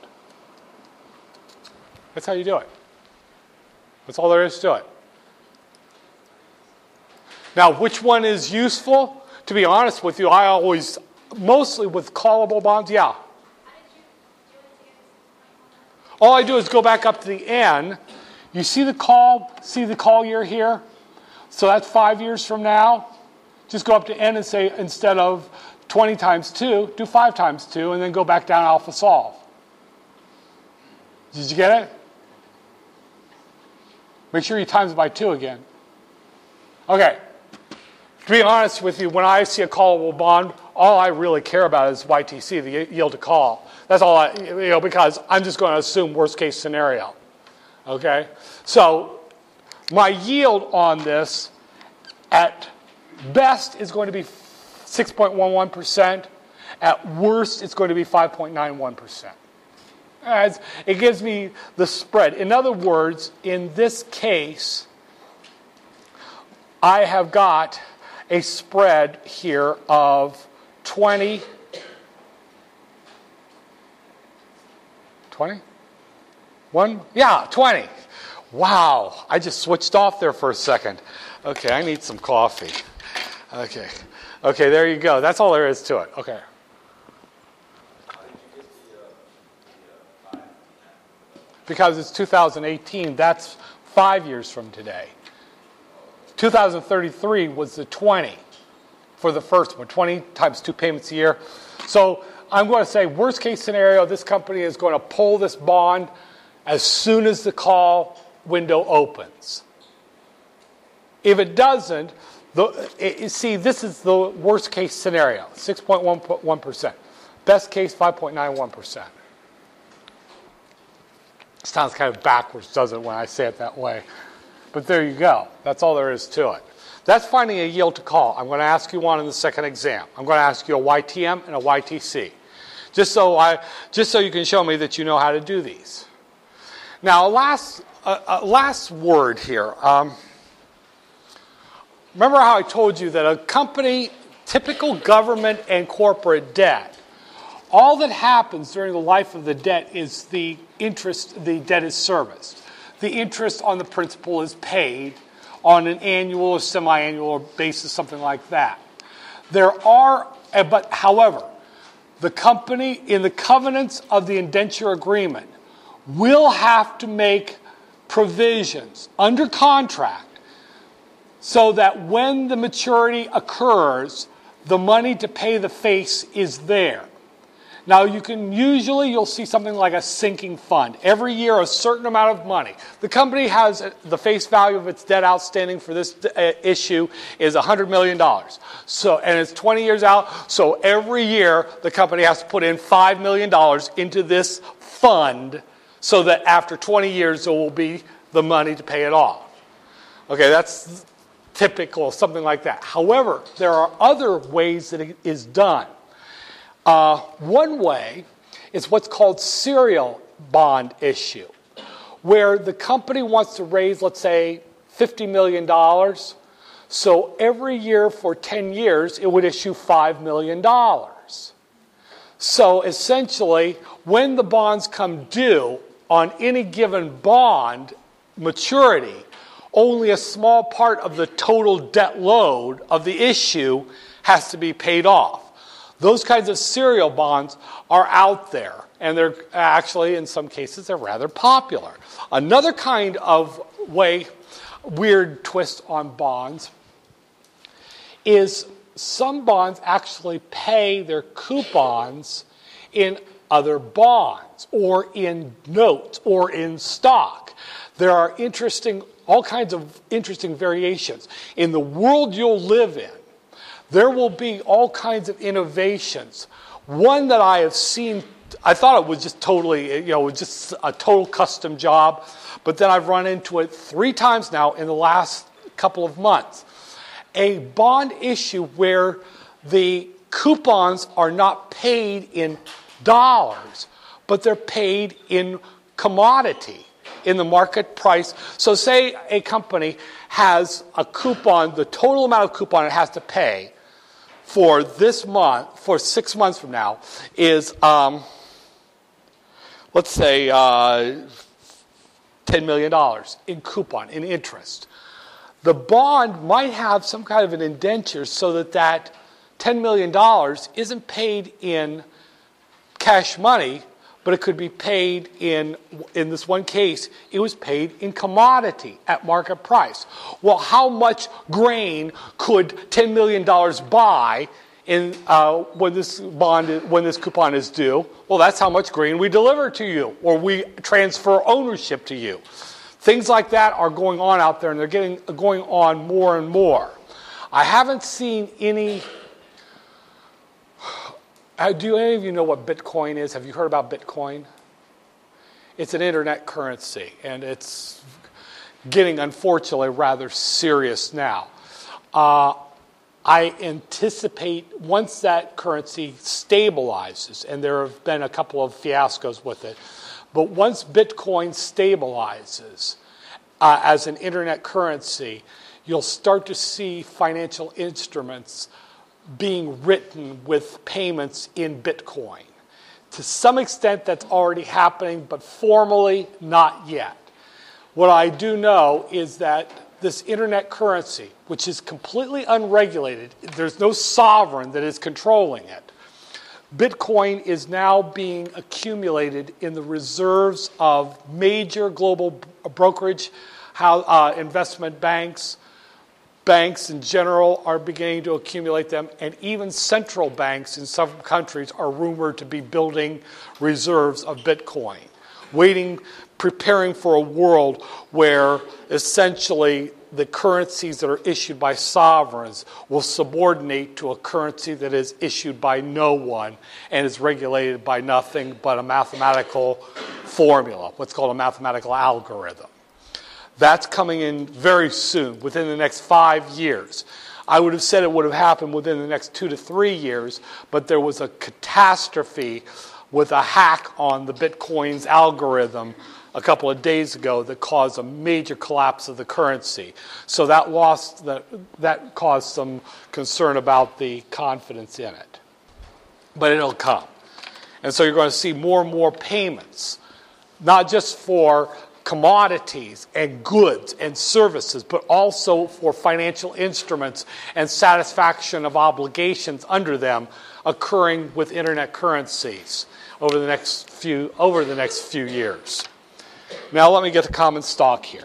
Speaker 2: That's how you do it. That's all there is to it. Now, which one is useful? To be honest with you, I always, mostly with callable bonds, yeah. All I do is go back up to the N. You see the call, see the call year here? So that's five years from now. Just go up to N and say, instead of twenty times two, do five times two, and then go back down alpha solve. Did you get it? Make sure you times it by two again. Okay. To be honest with you, when I see a callable bond, all I really care about is Y T C, the yield to call. That's all I, you know, because I'm just going to assume worst case scenario. Okay? So my yield on this at best is going to be six point one one percent. At worst, it's going to be five point nine one percent. As it gives me the spread. In other words, in this case, I have got a spread here of twenty. twenty? One? Yeah, twenty. Wow, I just switched off there for a second. Okay, I need some coffee. Okay. Okay, there you go. That's all there is to it. Okay. Because it's two thousand eighteen, that's five years from today. two thousand thirty-three was the twenty for the first one, twenty times two payments a year. So I'm going to say worst case scenario, this company is going to pull this bond as soon as the call window opens. If it doesn't, the, it, see, this is the worst case scenario, six point one one percent. Best case, five point nine one percent. Sounds kind of backwards, doesn't it, when I say it that way? But there you go. That's all there is to it. That's finding a yield to call. I'm going to ask you one in the second exam. I'm going to ask you a Y T M and a Y T C. Just so, I, just so you can show me that you know how to do these. Now, a last, uh, uh, last word here. Um, remember how I told you that a company, typical government and corporate debt, all that happens during the life of the debt is the interest, the debt is serviced. The interest on the principal is paid on an annual or semi-annual basis, something like that. There are, but however, the company, in the covenants of the indenture agreement, will have to make provisions under contract so that when the maturity occurs, the money to pay the face is there. Now, you can usually, you'll see something like a sinking fund. Every year, a certain amount of money. The company has the face value of its debt outstanding for this uh, issue is one hundred million dollars. So, and it's twenty years out. So every year, the company has to put in five million dollars into this fund so that after twenty years, there will be the money to pay it off. Okay, that's typical, something like that. However, there are other ways that it is done. Uh, one way is what's called serial bond issue, where the company wants to raise, let's say, fifty million dollars. So every year for ten years, it would issue five million dollars. So essentially, when the bonds come due on any given bond maturity, only a small part of the total debt load of the issue has to be paid off. Those kinds of serial bonds are out there, and they're actually, in some cases, they're rather popular. Another kind of way, weird twist on bonds, is some bonds actually pay their coupons in other bonds, or in notes, or in stock. There are interesting, all kinds of interesting variations. In the world you'll live in, there will be all kinds of innovations. One that I have seen, I thought it was just totally, you know, just a total custom job, but then I've run into it three times now in the last couple of months. A bond issue where the coupons are not paid in dollars, but they're paid in commodity, in the market price. So say a company has a coupon, the total amount of coupon it has to pay for this month, for six months from now, is, um, let's say, uh, ten million dollars in coupon, in interest. The bond might have some kind of an indenture so that that ten million dollars isn't paid in cash money, but it could be paid in, in this one case, it was paid in commodity at market price. Well, how much grain could ten million dollars buy in uh, when this bond, is, when this coupon is due? Well, that's how much grain we deliver to you, or we transfer ownership to you. Things like that are going on out there, and they're getting going on more and more. I haven't seen any. Do any of you know what Bitcoin is? Have you heard about Bitcoin? It's an internet currency, and it's getting, unfortunately, rather serious now. Uh, I anticipate once that currency stabilizes, and there have been a couple of fiascos with it, but once Bitcoin stabilizes uh, as an internet currency, you'll start to see financial instruments being written with payments in Bitcoin. To some extent, that's already happening, but formally, not yet. What I do know is that this internet currency, which is completely unregulated, there's no sovereign that is controlling it. Bitcoin is now being accumulated in the reserves of major global brokerage, how, uh, investment banks. Banks in general are beginning to accumulate them, and even central banks in some countries are rumored to be building reserves of Bitcoin, waiting, preparing for a world where essentially the currencies that are issued by sovereigns will subordinate to a currency that is issued by no one and is regulated by nothing but a mathematical formula, what's called a mathematical algorithm. That's coming in very soon, within the next five years. I would have said it would have happened within the next two to three years, but there was a catastrophe with a hack on the Bitcoin's algorithm a couple of days ago that caused a major collapse of the currency. So that lost, that, that caused some concern about the confidence in it. But it'll come. And so you're going to see more and more payments, not just for commodities and goods and services, but also for financial instruments and satisfaction of obligations under them occurring with internet currencies over the next few over the next few years. Now let me get to common stock here.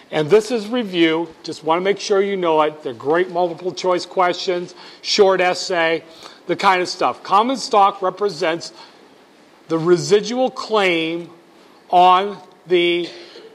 Speaker 2: And this is review. Just want to make sure you know it. They're great multiple choice questions, short essay, the kind of stuff. Common stock represents the residual claim on the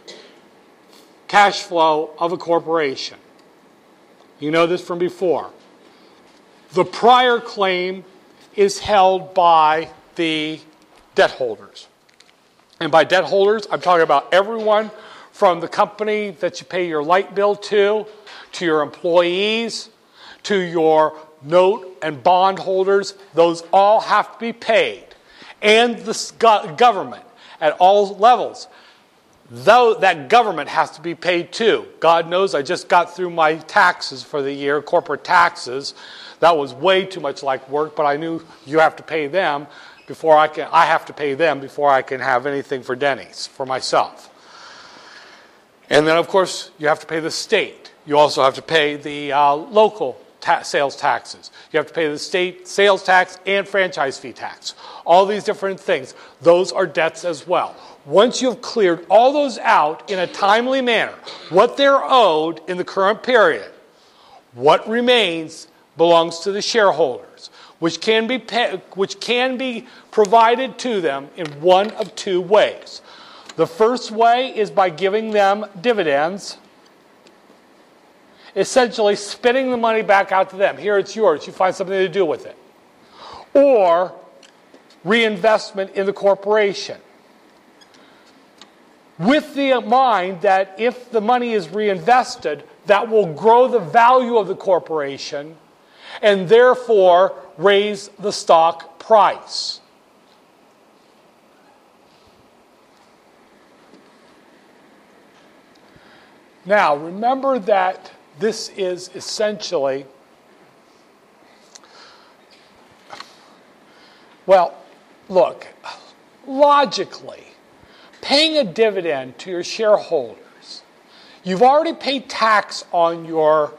Speaker 2: cash flow of a corporation. You know this from before. The prior claim is held by the debt holders. And by debt holders, I'm talking about everyone from the company that you pay your light bill to, to your employees, to your note and bond holders. Those all have to be paid. And the government at all levels. Though that government has to be paid too. God knows I just got through my taxes for the year, corporate taxes. That was way too much like work, but I knew you have to pay them before I can, I have to pay them before I can have anything for Denny's, for myself. And then, of course, you have to pay the state. You also have to pay the uh, local ta- sales taxes. You have to pay the state sales tax and franchise fee tax. All these different things. Those are debts as well. Once you've cleared all those out in a timely manner, what they're owed in the current period, what remains belongs to the shareholders, which can be pay- which can be provided to them in one of two ways. The first way is by giving them dividends, essentially spitting the money back out to them. Here, it's yours. You find something to do with it. Or reinvestment in the corporation, with the mind that if the money is reinvested, that will grow the value of the corporation and therefore raise the stock price. Now, remember that this is essentially, well, look, logically, paying a dividend to your shareholders, you've already paid tax on your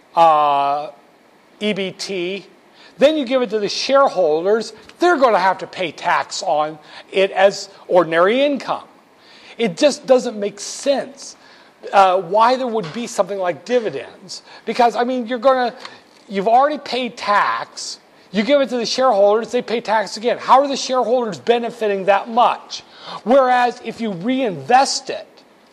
Speaker 2: uh, E B T, then you give it to the shareholders, they're going to have to pay tax on it as ordinary income. It just doesn't make sense uh, why there would be something like dividends. Because, I mean, you're going to, you've already paid tax, you give it to the shareholders, they pay tax again. How are the shareholders benefiting that much? Whereas if you reinvest it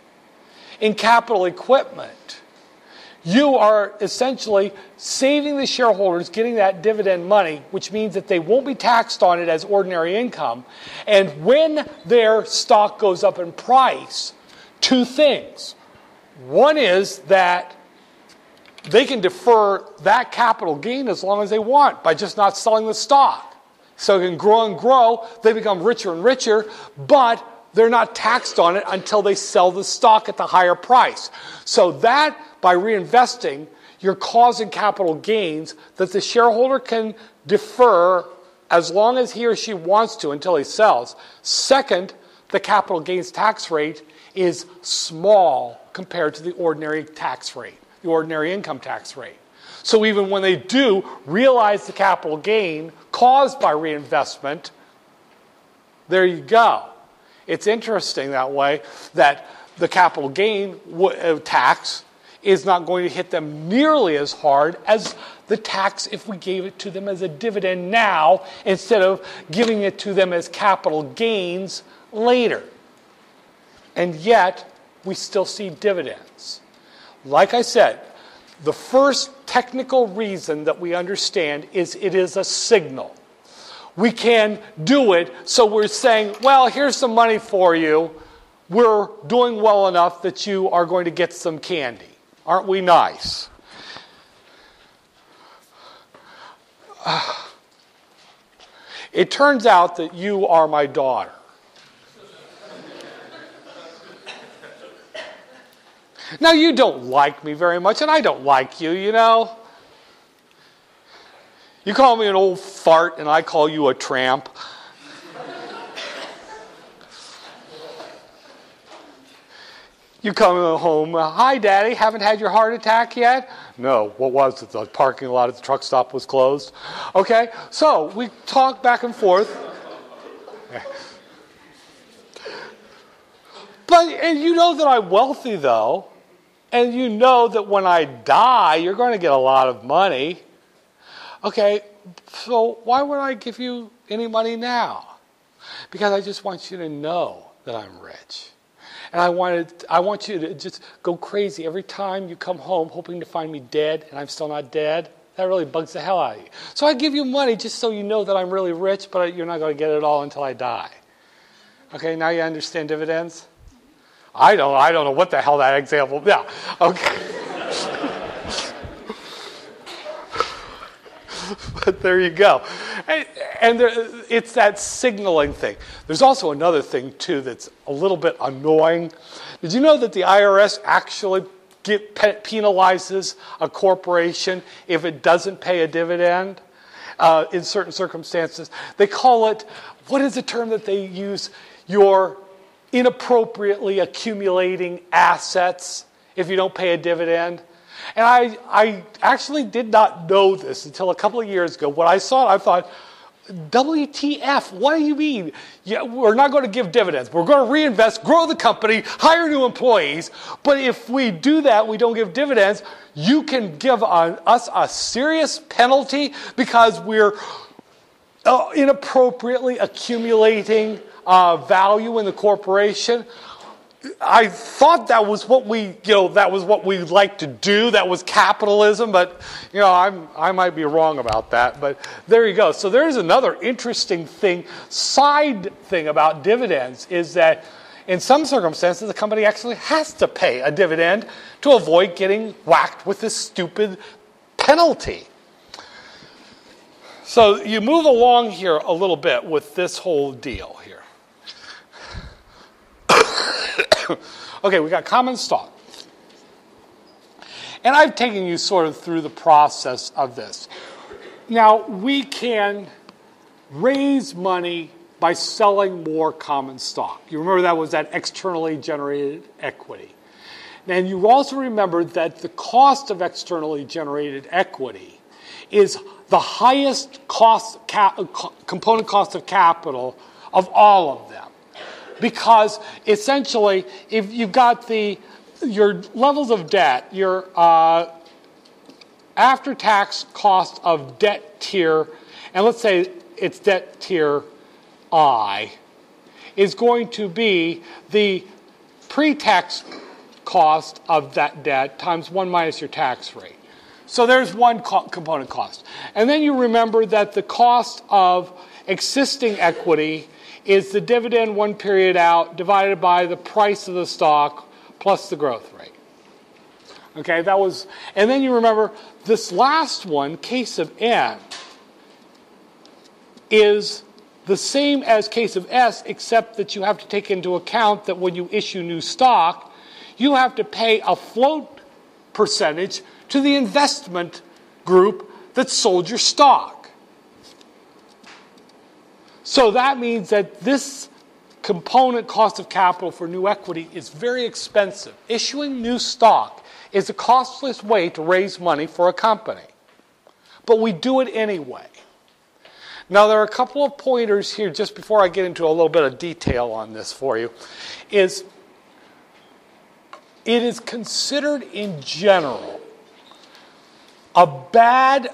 Speaker 2: in capital equipment, you are essentially saving the shareholders getting that dividend money, which means that they won't be taxed on it as ordinary income. And when their stock goes up in price, two things. One is that they can defer that capital gain as long as they want by just not selling the stock. So it can grow and grow, they become richer and richer, but they're not taxed on it until they sell the stock at the higher price. So that, by reinvesting, you're causing capital gains that the shareholder can defer as long as he or she wants to until he sells. Second, the capital gains tax rate is small compared to the ordinary tax rate, the ordinary income tax rate. So even when they do realize the capital gain caused by reinvestment, there you go. It's interesting that way that the capital gain tax is not going to hit them nearly as hard as the tax if we gave it to them as a dividend now instead of giving it to them as capital gains later. And yet, we still see dividends. Like I said, the first technical reason that we understand is it is a signal. We can do it, so we're saying, well, here's some money for you. We're doing well enough that you are going to get some candy. Aren't we nice? Uh, it turns out that you are my daughter. Now, you don't like me very much, and I don't like you, you know. You call me an old fart, and I call you a tramp. You come home, hi, Daddy, haven't had your heart attack yet? No, what was it? The parking lot at the truck stop was closed. Okay, so we talk back and forth. But, and you know that I'm wealthy, though. and you know that when I die, you're going to get a lot of money. Okay, so why would I give you any money now? Because I just want you to know that I'm rich. And I wanted, I want you to just go crazy every time you come home hoping to find me dead and I'm still not dead. That really bugs the hell out of you. So I give you money just so you know that I'm really rich, but you're not going to get it all until I die. Okay, now you understand dividends? I don't I don't know what the hell that example, yeah, okay. But there you go. And, and there, it's that signaling thing. There's also another thing, too, that's a little bit annoying. Did you know that the I R S actually get, penalizes a corporation if it doesn't pay a dividend uh, in certain circumstances? They call it, what is the term that they use? You're inappropriately accumulating assets if you don't pay a dividend. And I, I actually did not know this until a couple of years ago. When I saw it, I thought, W T F, what do you mean? Yeah, we're not going to give dividends. We're going to reinvest, grow the company, hire new employees. But if we do that, we don't give dividends, you can give a, us a serious penalty because we're uh, inappropriately accumulating uh, value in the corporation. I thought that was what we, you know, that was what we like to do. That was capitalism, but you know, I'm I might be wrong about that. But there you go. So there's another interesting thing, side thing about dividends is that in some circumstances the company actually has to pay a dividend to avoid getting whacked with this stupid penalty. So you move along here a little bit with this whole deal here. Okay, we got common stock. And I've taken you sort of through the process of this. Now, we can raise money by selling more common stock. You remember that was that externally generated equity. And you also remember that the cost of externally generated equity is the highest cost cap, component cost of capital of all of them. Because essentially, if you've got the your levels of debt, your uh, after-tax cost of debt tier, and let's say it's debt tier I, is going to be the pre-tax cost of that debt times one minus your tax rate. So there's one co- component cost. And then you remember that the cost of existing equity is the dividend one period out divided by the price of the stock plus the growth rate. Okay, that was, and then you remember this last one, case of N, is the same as case of S, except that you have to take into account that when you issue new stock, you have to pay a float percentage to the investment group that sold your stock. So that means that this component cost of capital for new equity is very expensive. Issuing new stock is a costless way to raise money for a company. But we do it anyway. Now, there are a couple of pointers here just before I get into a little bit of detail on this for you. Is it is considered in general a bad...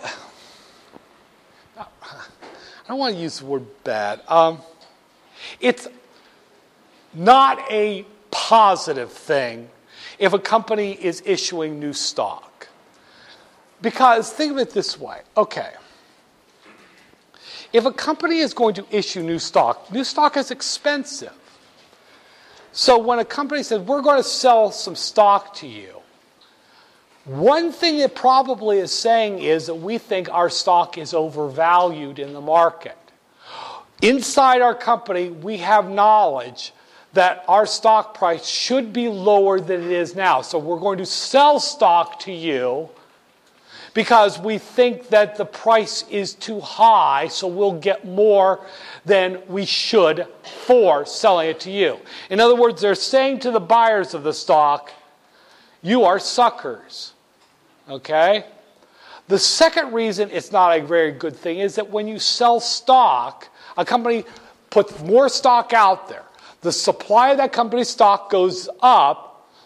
Speaker 2: I don't want to use the word bad. Um, it's not a positive thing if a company is issuing new stock. Because think of it this way. Okay. If a company is going to issue new stock, new stock is expensive. So when a company says, we're going to sell some stock to you, one thing it probably is saying is that we think our stock is overvalued in the market. Inside our company, we have knowledge that our stock price should be lower than it is now. So we're going to sell stock to you because we think that the price is too high, so we'll get more than we should for selling it to you. In other words, they're saying to the buyers of the stock, you are suckers, okay? The second reason it's not a very good thing is that when you sell stock, a company puts more stock out there. The supply of that company's stock goes up,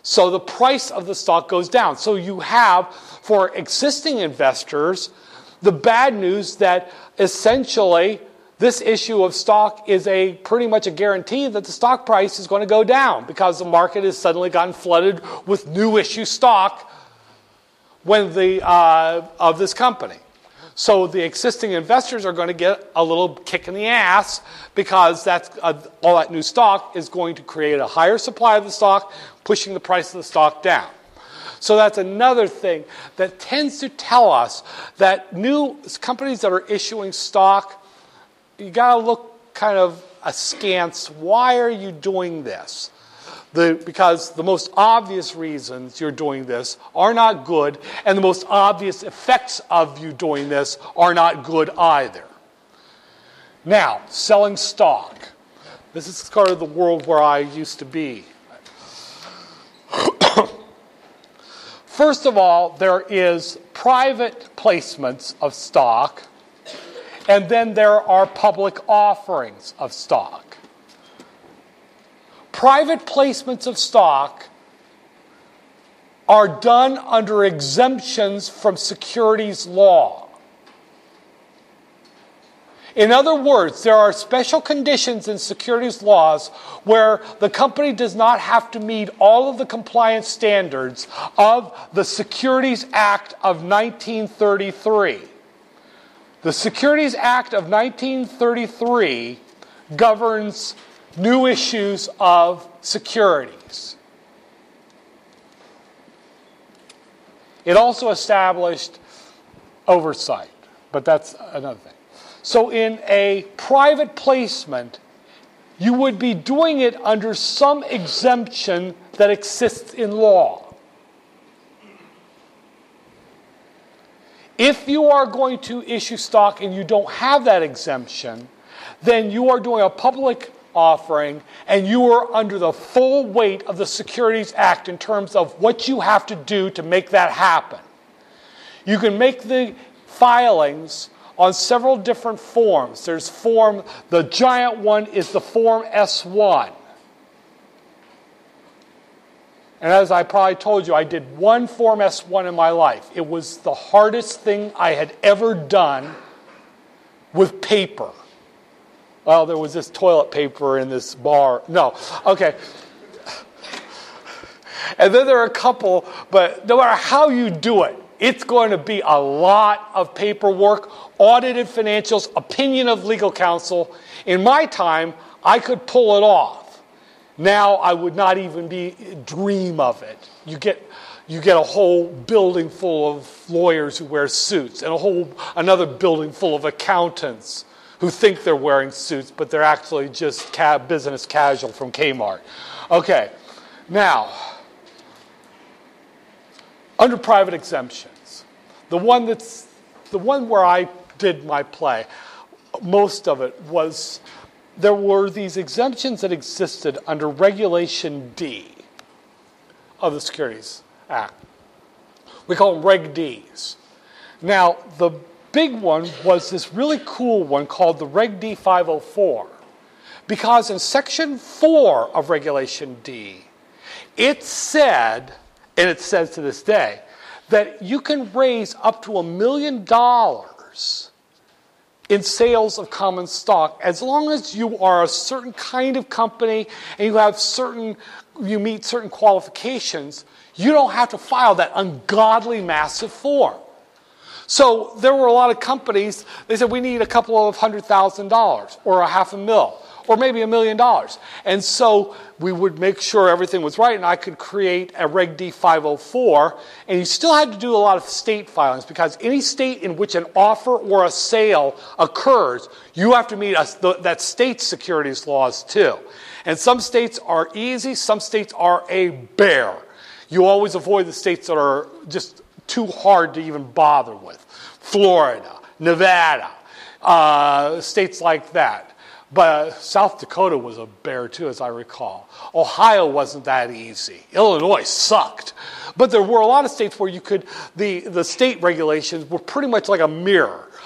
Speaker 2: So the price of the stock goes down. So you have, for existing investors, the bad news that essentially this issue of stock is a pretty much a guarantee that the stock price is going to go down because the market has suddenly gotten flooded with new issue stock when the uh, of this company. So the existing investors are going to get a little kick in the ass because that's uh, all that new stock is going to create a higher supply of the stock, pushing the price of the stock down. So that's another thing that tends to tell us that new companies that are issuing stock, you got to look kind of askance. Why are you doing this? The, because the most obvious reasons you're doing this are not good, and the most obvious effects of you doing this are not good either. Now, selling stock. This is kind of the world where I used to be. First of all, there is private placements of stock, and then there are public offerings of stock. Private placements of stock are done under exemptions from securities law. In other words, there are special conditions in securities laws where the company does not have to meet all of the compliance standards of the Securities Act of nineteen thirty-three. The Securities Act of nineteen thirty-three governs new issues of securities. It also established oversight, but that's another thing. So in a private placement, you would be doing it under some exemption that exists in law. If you are going to issue stock and you don't have that exemption, then you are doing a public offering, and you are under the full weight of the Securities Act in terms of what you have to do to make that happen. You can make the filings on several different forms. There's form, the giant one is the Form S one. And as I probably told you, I did one Form S one in my life. It was the hardest thing I had ever done with paper. Well, there was this toilet paper in this bar. No, okay. And then there are a couple, but no matter how you do it, it's going to be a lot of paperwork, audited financials, opinion of legal counsel. In my time, I could pull it off. Now I would not even be dream of it. You get you get a whole building full of lawyers who wear suits, and a whole another building full of accountants who think they're wearing suits, but they're actually just cab, business casual from Kmart. Okay, now, under private exemptions, the one that's the one where I did my play, most of it was there were these exemptions that existed under Regulation D of the Securities Act. We call them Reg Ds. Now, the big one was this really cool one called the Reg D five oh four, because in Section four of Regulation D, it said, and it says to this day, that you can raise up to a million dollars in sales of common stock as long as you are a certain kind of company and you have certain, you meet certain qualifications. You don't have to file that ungodly massive form. So there were a lot of companies, they said we need a couple of hundred thousand dollars or a half a mil or maybe a million dollars. And so we would make sure everything was right, and I could create a Reg D five oh four, and you still had to do a lot of state filings because any state in which an offer or a sale occurs, you have to meet a, the, that state's securities laws too. And some states are easy, some states are a bear. You always avoid the states that are just too hard to even bother with. Florida, Nevada, uh, states like that. But South Dakota was a bear too, as I recall. Ohio wasn't that easy. Illinois sucked. But there were a lot of states where you could, the, the state regulations were pretty much like a mirror.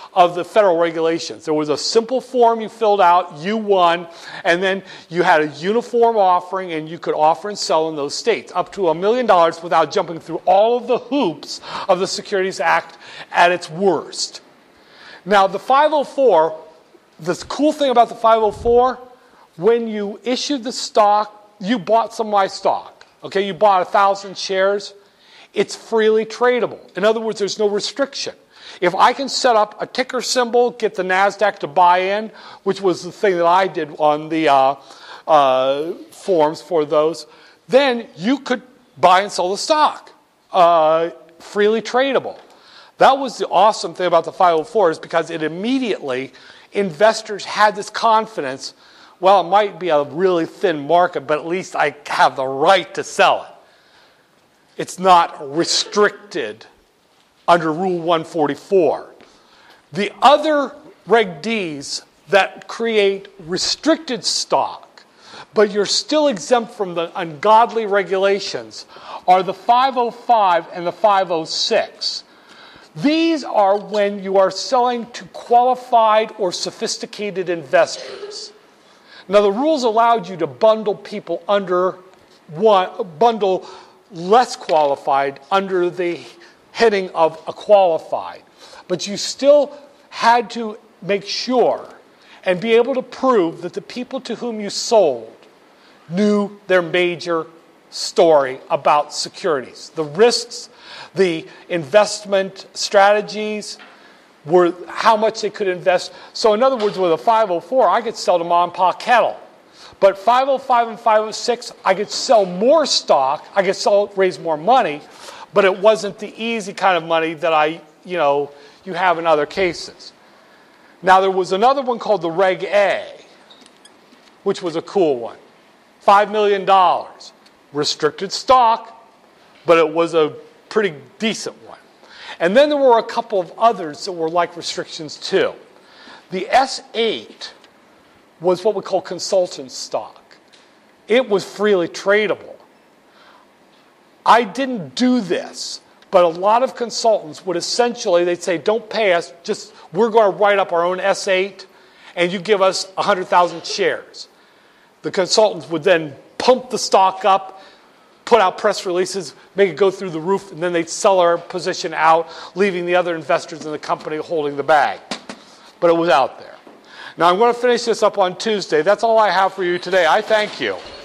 Speaker 2: of the federal regulations. There was a simple form you filled out, you won, and then you had a uniform offering, and you could offer and sell in those states up to a million dollars without jumping through all of the hoops of the Securities Act at its worst. Now, the five oh four, the cool thing about the five oh four, when you issued the stock, you bought some of my stock. Okay, you bought a thousand shares. It's freely tradable. In other words, there's no restriction. If I can set up a ticker symbol, get the NASDAQ to buy in, which was the thing that I did on the uh, uh, forms for those, then you could buy and sell the stock. Uh, freely tradable. That was the awesome thing about the five oh four, is because it immediately, investors had this confidence, well, it might be a really thin market, but at least I have the right to sell it. It's not restricted under Rule one forty-four. The other Reg Ds that create restricted stock, but you're still exempt from the ungodly regulations, are the five oh five and the five oh six. These are when you are selling to qualified or sophisticated investors. Now, the rules allowed you to bundle people under one, bundle less qualified under the heading of a qualified. But you still had to make sure and be able to prove that the people to whom you sold knew their major story about securities. The risks, the investment strategies, were how much they could invest. So in other words, with a five oh four, I could sell to mom and pop kettle. But five oh five and five oh six, I could sell more stock, I could sell, raise more money, but it wasn't the easy kind of money that I, you know, you have in other cases. Now, there was another one called the Reg A, which was a cool one. five million dollars. Restricted stock, but it was a pretty decent one. And then there were a couple of others that were like restrictions too. The S eight was what we call consultant stock. It was freely tradable. I didn't do this, but a lot of consultants would essentially, they'd say, don't pay us, just we're going to write up our own S eight, and you give us one hundred thousand shares. The consultants would then pump the stock up, put out press releases, make it go through the roof, and then they'd sell our position out, leaving the other investors in the company holding the bag. But it was out there. Now, I'm going to finish this up on Tuesday. That's all I have for you today. I thank you.